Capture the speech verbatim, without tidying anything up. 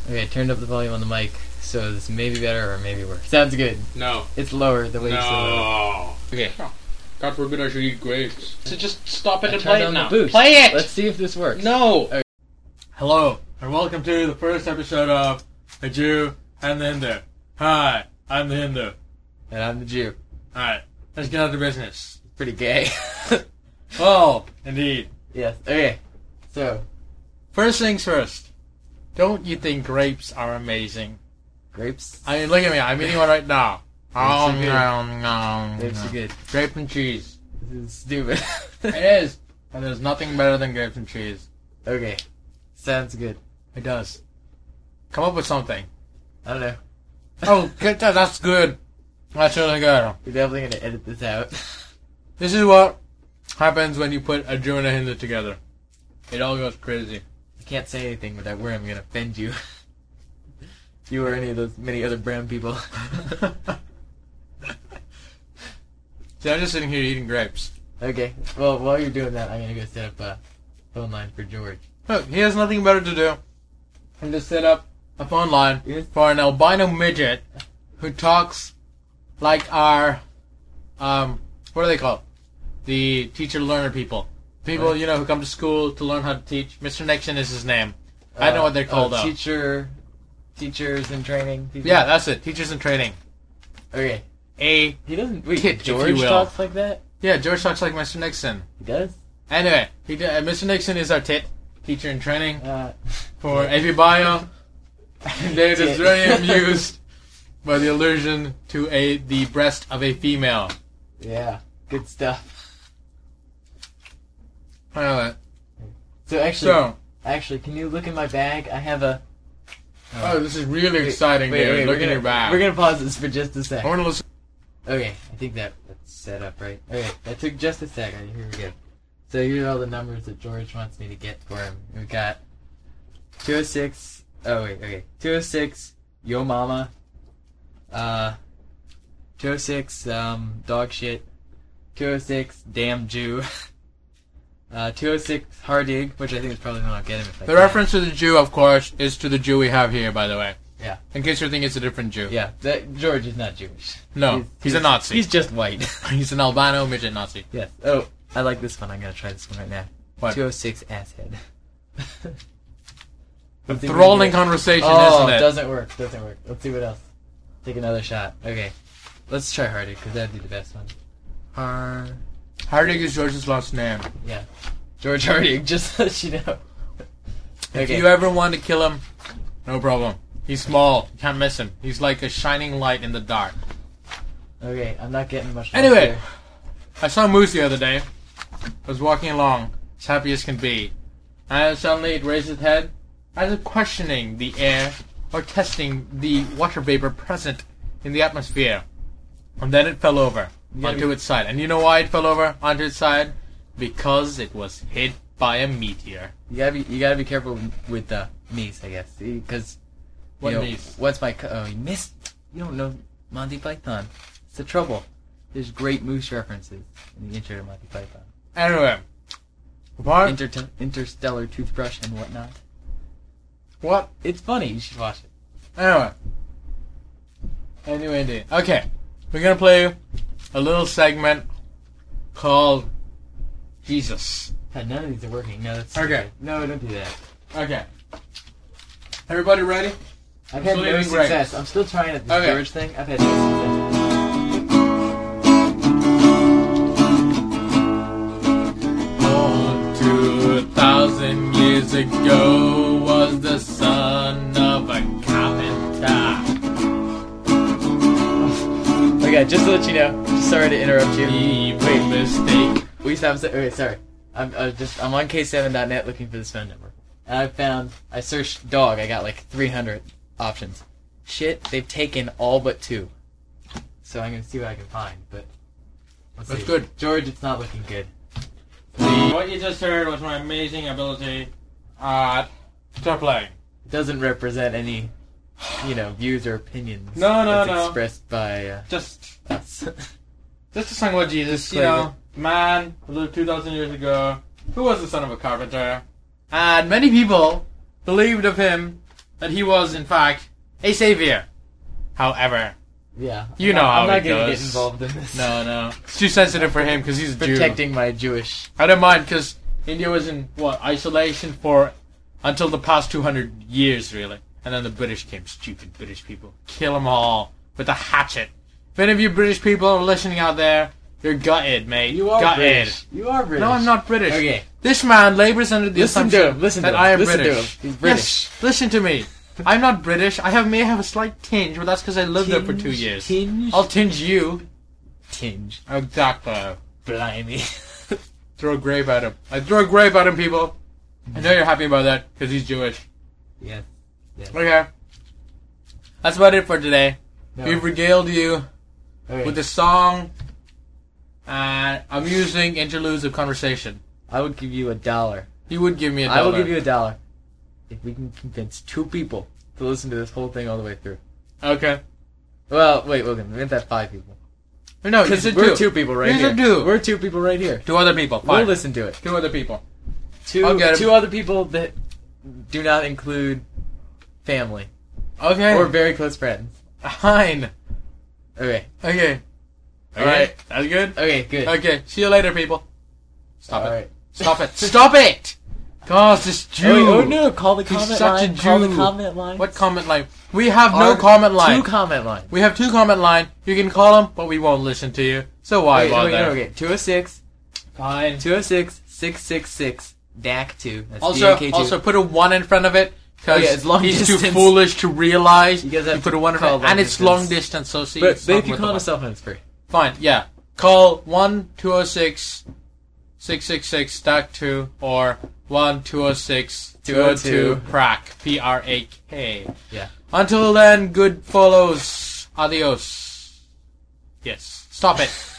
Okay, I turned up the volume on the mic, so this may be better or maybe worse. Sounds good. No. It's lower, the wave's no. so low. Okay. God forbid I should eat grapes. So just stop it I and turned play it on now. the boost. Play it! Let's see if this works. No! Okay. Hello, and welcome to the first episode of The Jew and the Hindu. Hi, I'm the Hindu. And I'm the Jew. Alright, let's get out to business. Pretty gay. Oh, indeed. Yes, okay. So, First things first. Don't you think grapes are amazing? grapes? I mean, look at me. I'm eating one right now. are Oh, good. no, no, Grapes no. are good. Grape and cheese. This is stupid. It is. And there's nothing better than grapes and cheese. Okay. Sounds good. It does. Come up with something. I don't know. Oh, good. that- That's good. That's really good. We're definitely gonna edit this out. This is what happens when you put a Jew and a Hindu together. It all goes crazy. I can't say anything without where I'm gonna offend you. You or any of those many other brown people. See, I'm just sitting here eating grapes. Okay. Well, while you're doing that, I'm gonna go set up a phone line for George. Look, he has nothing better to do than to set up a phone line for an albino midget who talks like our, um, what are they called? The teacher-learner people. People, What? you know, who come to school to learn how to teach. Mister Nixon is his name. I don't know Uh, what they're called, oh, though. Teacher, teachers in training. People? Yeah, that's it. Teachers in training. Okay. A He doesn't. Wait, Tit, if you George will. talks like that. Yeah, George talks like Mister Nixon. He does. Anyway, he, uh, Mister Nixon is our tit, teacher in training Uh, for A V Bio. And it is Tit. very amused by the allusion to a the breast of a female. yeah. Good stuff. Anyway, So actually, so, actually, can you look in my bag? I have a. oh, this is really Wait, exciting, wait, dude. wait, Look we're in gonna, your bag. We're gonna pause this for just a sec. I want to listen. Okay, I think that that's set up right. Okay, that took just a sec. Here we go. So here are all the numbers that George wants me to get for him. We've got two oh six. Oh wait, okay. two oh six. Yo mama. Uh. two oh six. Um. Dog shit. two oh six. Damn Jew. Uh. two oh six. Hardig, which I think is probably the one I'll get him if I The can. reference to the Jew, of course, is to the Jew we have here, by the way. Yeah. In case you're thinking it's a different Jew. Yeah. That George is not Jewish. No, he's, a Nazi. He's just white. He's an albino midget Nazi. Yes. Oh, I like this one. I'm gonna try this one right now. What? two oh six asshead. A Let's see if we can thralling get it. conversation, Oh, isn't it? doesn't work. Doesn't work. Let's see what else. Take another shot. Okay. Let's try Hardy because that'd be the best one. Har. Hardig is George's last name. Yeah. George Hardy. Just so you know. If you ever want to kill him, no problem. He's small. You can't miss him. He's like a shining light in the dark. Okay. I'm not getting much. Anyway. here. I saw Moose the other day. I was walking along, as happy as can be. And suddenly it raised its head, as if questioning the air, or testing the water vapor present in the atmosphere. And then it fell over, You gotta onto be- its side. And you know why it fell over, onto its side? Because it was hit by a meteor. You gotta be. You gotta be careful with the meese, I guess, because. What you know, meese? What's my? Co- oh, you missed. You don't know Monty Python. It's the trouble. There's great moose references in the intro to Monty Python. Anyway. What? Inter- interstellar toothbrush and whatnot. What? It's funny. You should watch it. Anyway. Anyway, indeed. Okay. We're gonna play a little segment called Jesus. God, none of these are working. No, that's Okay. stupid. No, don't do that. Okay. Everybody ready? I've had Still no eating grapes. success. I'm still trying at this Okay. George thing. I've had no success. Oh, two thousand years ago was the son of a carpenter. Okay, just to let you know. Just sorry to interrupt you. Evil mistake. We used to have. Okay, sorry. I'm uh, just. I'm on K seven dot net looking for this phone number, and I found. I searched dog. I got like three hundred options. Shit, they've taken all but two. So I'm gonna see what I can find. But let's That's see. good. George, it's not looking good. What you just heard was my amazing ability at stop playing. It doesn't represent any, you know, views or opinions. No, no, that's no. expressed by uh, Just, us. just a song about Jesus. You Disclaimer. know, man who lived two thousand years ago, who was the son of a carpenter, and many people believed of him that he was, in fact, a savior. However, Yeah. you I'm know not, how I'm not it gonna goes. get involved in this. No, no. It's too sensitive for him because he's a Jew. Protecting my Jewish. I don't mind because India was in, what, isolation for until the past two hundred years, really. And then the British came. Stupid British people. Kill them all with a hatchet. If any of you British people are listening out there, you're gutted, mate. You are gutted. British. You are British. No, I'm not British. Okay. This man labors under the Listen assumption to him. Listen that to him. I am Listen British. to him. He's British. Yes, listen to me. I'm not British. I have may have a slight tinge, but that's because I lived there for two Tinge, years. tinge? I'll tinge you. Tinge. Exactly. Blimey. Throw a grape at him. I throw a grape at him, people. I know you're happy about that because he's Jewish. Yes. Yes. Okay. That's about it for today. No. We've regaled you Okay. with the song and amusing interludes of conversation. I would give you a dollar. You would give me a dollar. I will give you a dollar if we can convince two people to listen to this whole thing all the way through. Okay. Well, wait, Logan, we meant that five people. No, you Because said we're two. two people right You here. said two. We're two people right here. Two other people. Fine. We'll listen to it. Two other people. Two, I'll get 'em. two other people that do not include family Okay. or very close friends. Fine. Okay. Okay. All Okay. right. That's good? Okay, good. Okay. See you later, people. Stop All it. right. Stop it. Stop it! God, this Jew. Oh, wait, oh no! Call the He's comment such a line. Call the Jew. comment line. What comment line? We have no Our comment line. Two comment line. We have two comment line. You can call them, but we won't listen to you. So why Wait, bother? wait, no, okay. two oh six, Fine. two oh six, six six six, D A C two. That's Also, D A K two. also put a one in front of it because Oh, yeah, it's long he's distance. too foolish to realize. You guys have put to a one in call front, long and it's distance. long distance. So see, But, it's but not if you with call the on a one. cell phone, it's free. Fine, yeah. Call one two zero six six six six stack two or one two zero six two zero two prak P R A K. Yeah. Until then, good follows. Adios. Yes. Stop it.